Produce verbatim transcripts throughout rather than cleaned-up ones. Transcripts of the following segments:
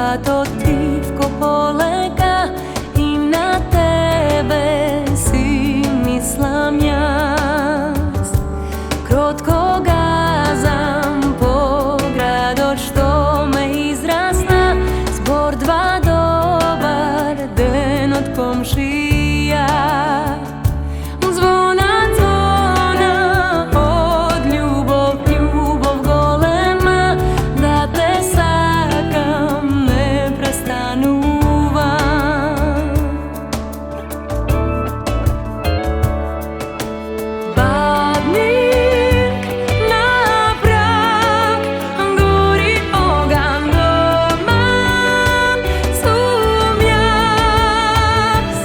Tato titko poleka i na tebe si mislim jas. Krotko gazam po grado što me izrasna, zbor dva dobar den od komšija. Zvona, zvona od ljubov, ljubov golema, da te sakam ne prestanuva. Badnik na prag, gori ogan doma, sum jas.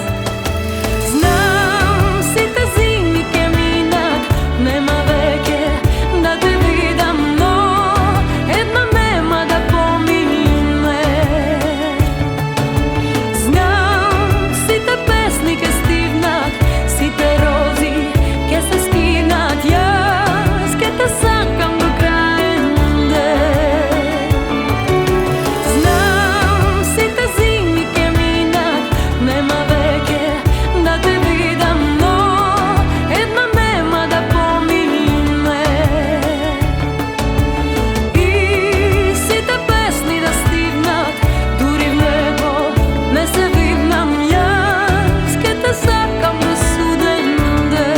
Znam si te zimnike minak, nema veke da te vidam, no jedna nema da pomine. Znam si te pesnike stivnak, si te rozi ke se skinat, jas ke te sakam do kraende. Znam si te zimnike minak, nema veke da te vidam, no jedna nema da pomine. I si te pesni da stivnak, duriv nebo ne se vidnam, jas ke te sakam do sudende.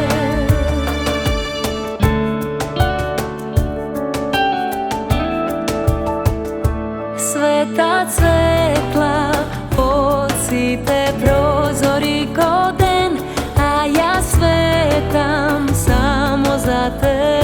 Sveta cvetla, ocite prozori ko den, a ja svetam samo za te.